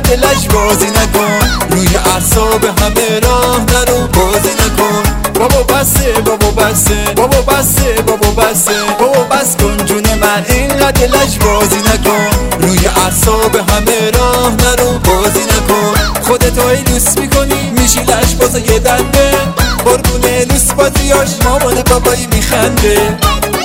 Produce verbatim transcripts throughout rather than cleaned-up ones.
اینقدر لجبازی نکن، روی اعصاب همه راه نرو بازی نکن. بابا بسه بابا بسه بابا بسه بابا بسه بابا بس کن جون من، اینقدر لجبازی نکن، روی اعصاب همه راه نرو بازی نکن. خودتو ایلوس میکنی میشی لجباز یه دنده، قربونه لوس بازیاش مامان بابایی میخنده.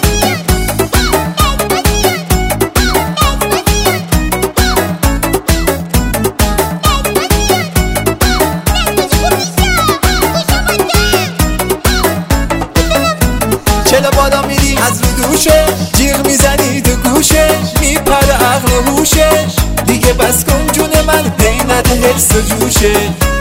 چلا بالا میری از رو دوشه، جیغ میزنی تو گوشه، میپره عقل و هوشه. دیگه بس کن جون من، حینت حرس و جوشه.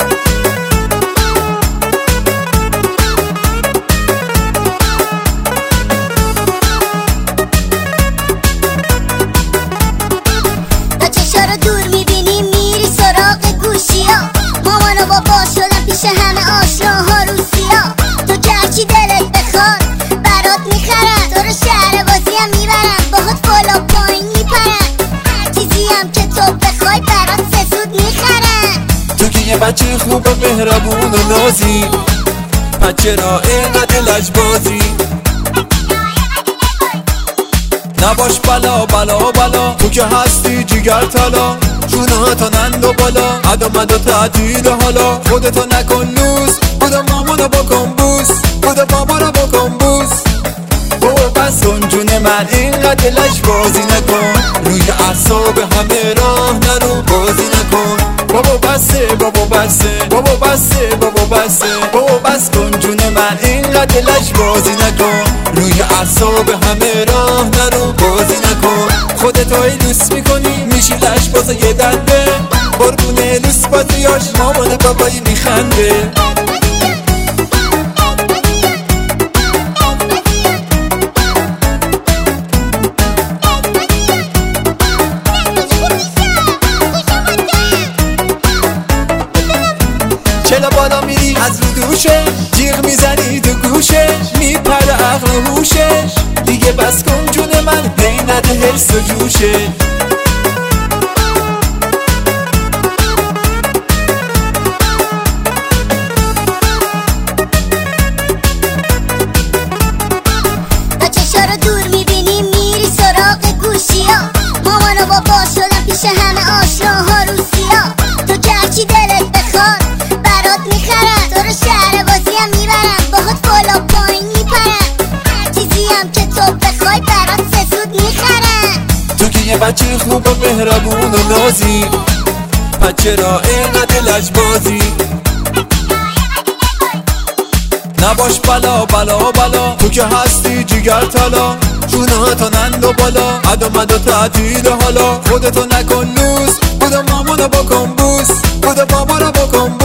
تا چشا رو دور میبینی میری سراغ گوشی ها، مامان و بابا شدن پیش همه آشناها روسیا. تو که هرچی دلت بخواد برات میخرن، تو رو شهر بازی هم میبرن، باهات بالا پایین میپرن، هر چیزی هم که تو بخوای برات سسود میخرن. تو که یه بچه خوب و مهربون و نازی، بچه را اینقدر لجبازی. نباش بلا بلا بلا، تو که هستی جگر طلا، جونه تا نند و بالا، عدم و تعدیل حالا. خودتو نکن لوس، خدا مامانو بکن بوس، خدا بابا رو بکن بوس. بابا بس کن جون من، اینقدر لجبازی نکن، روی اعصاب همه راه نرو بازی نکن. بابا بسه بابا بسه بابا بسه بابا بسه بابا بس کن جون من، اینقدر لجبازی نکن، روی اعصاب همه راه نرو بازی نکن. خودتو ایلوس میکنی میشی لجباز یه دنده، قربونه لوس بازیاش مامان بابایی میخنده. چلا بالا میری از رو دوشه، جیغ میزنی تو گوشه، میپره عقل و هوشه. دیگه بس کن جون من، حینت حرس و جوشه. تا چشا رو دور میبینی میری سراغ گوشی ها، مامان و بابا شدن پیش همه آشناها روسیا. تو که هرچی دلت بخواد برات میخرن، تو رو شهر بازی هم میبرن، باهات بالا پایین میپرن، هر چیزی هم که تو بخوای برات سسود میخرن. تو که یه بچه خوب و مهربون و نازی، بچه را اینقدر لجبازی. نباش بلا بلا بلا، تو که هستی جگر طلا، جونه تا نند و بالا، عدم و تعدیل حالا. خودتو نکن لوس، خدا مامانو بکن بوس، خدا بابا رو بکن